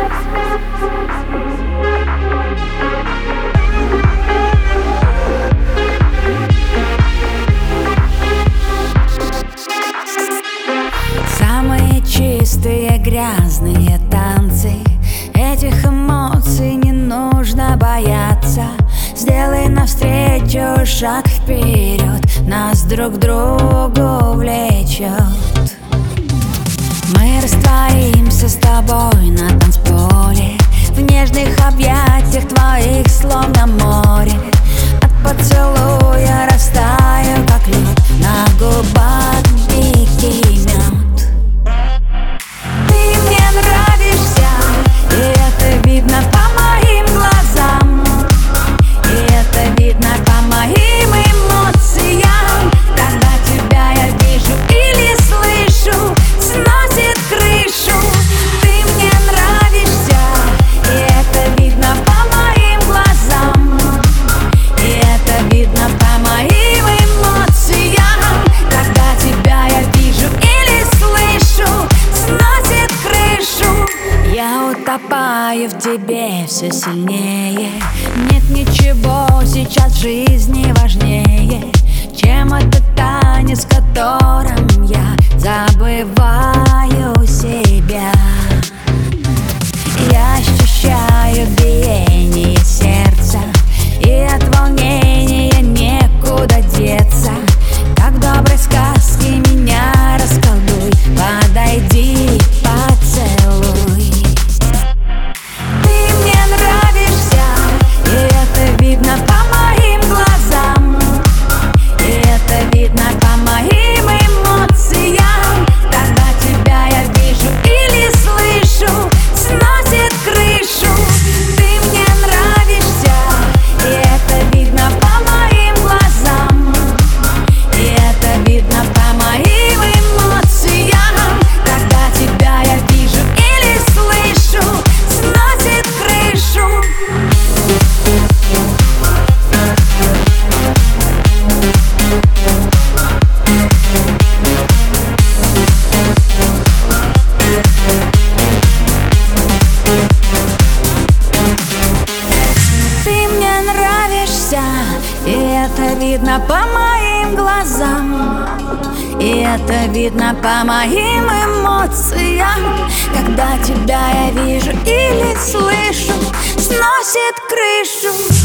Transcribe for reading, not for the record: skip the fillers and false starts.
Самые чистые грязные танцы, этих эмоций не нужно бояться. Сделай навстречу шаг вперед, нас друг к другу влечет. Мы растворимся с тобой на танцполе, в нежных объятиях твоих словно море. От поцелуя растаю, как лед, на губах дикий мед. Ты мне нравишься, и это видно по моим глазам, и это видно по моим эмоциям. Когда тебя я вижу или слышу, сносит крышу. Ты мне нравишься, и это видно по моим глазам, и это видно по моим эмоциям. Когда тебя я вижу или слышу, сносит крышу. Я утопаю в тебе все сильнее. Нет ничего сейчас в жизни важнее, чем этот танец, в котором я забываю себя. Я ощущаю биение сердца, и от волнения некуда деться. Как в доброй сказке меня расколдуй, подойди, поцелуй. Ты мне нравишься, и это видно по моим глазам, и это видно по моим эмоциям. Когда тебя я вижу или слышу, сносит крышу. Ты мне нравишься, и это видно по моим глазам, и это видно по моим эмоциям. Когда тебя я вижу или слышу, сносит крышу. Ты мне нравишься, и это видно по моим глазам, и это видно по моим эмоциям. Когда тебя я вижу или слышу, сносит крышу.